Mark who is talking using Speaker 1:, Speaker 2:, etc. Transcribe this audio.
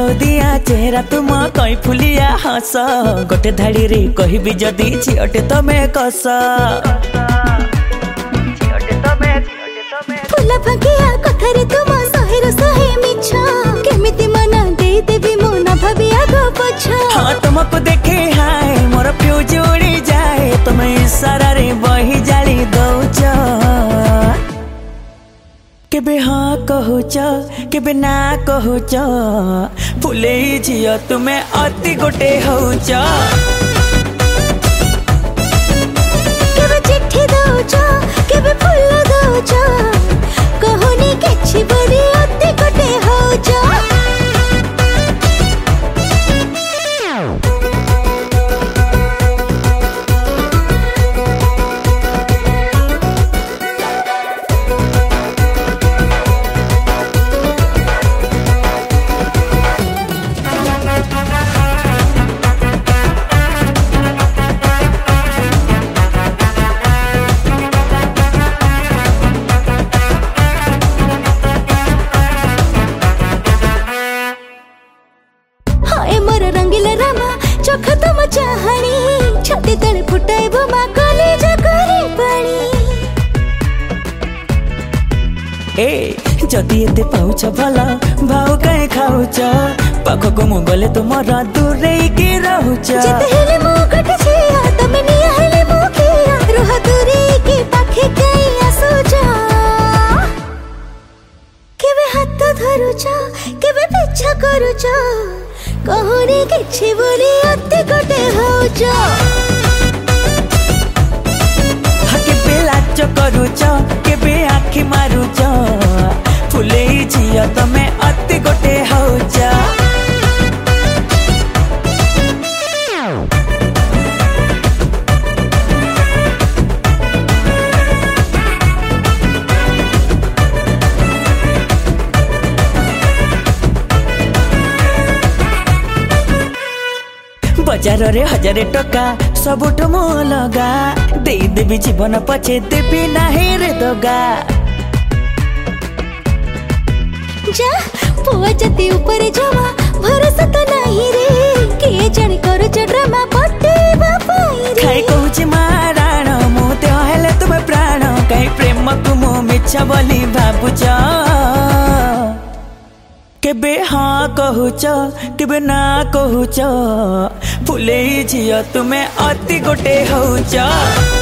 Speaker 1: दिया चेहरा तुम कई फुलिया हस गोटे धाड़ी रे कहबी जदि झियटे तमे कस
Speaker 2: फुला फगिया कथारे तुम सहेर सहे मिछ केमिति मना दे देबी मो ना भाबी आगो पछ।
Speaker 1: हाँ तुमको देखे हाय मोर फ्यूज उड़ी जाए तुम इशारा रे बही जाली दौच केबे हाँ कहूच केबे ना कहूच फुले झियो तुमे अति गोटे होच
Speaker 2: केबे चिट्ठी दौच केबे फूल दौच कहूनी किछि बड़ी अति गोटे होच। रंगीला रामा चोख तुम चाहनी छाती तले फुटाइब मा कलेज करे पानी।
Speaker 1: ए जदि एते पाउछ भला भाव काहे खाउछ पाखको मु गले तुमर दूरे के रहउछ
Speaker 2: जिते हेले मु कट छिया तमे निया हेले मु किया रुह दूरे के पाखे कई आसुछ केबे हाथ धरुछ केबे पीछा करूछ कहूनी किछि बोली अति गोटे होच।
Speaker 1: केबे लाज करूछ केबे आखि मारुछ फुले झियो तमे अति गोटे होच। बजार रे 1000 टका सबुठ मो लगा दे देबी जीवन पछे देबी नाही रे दगा
Speaker 2: जा पुआ जति ऊपर जमा भरोसा तो नहीं रे के जाने करो ड्रामा पट्टे बापाई रे
Speaker 1: खाई कहूची माराण मु ते हेले तुम प्राण कहीं प्रेम को मु मिछ बोली भाबुछ केबे हाँ कहूच केबे ना कहूच फुले झियो तुमे अति गोटे होच।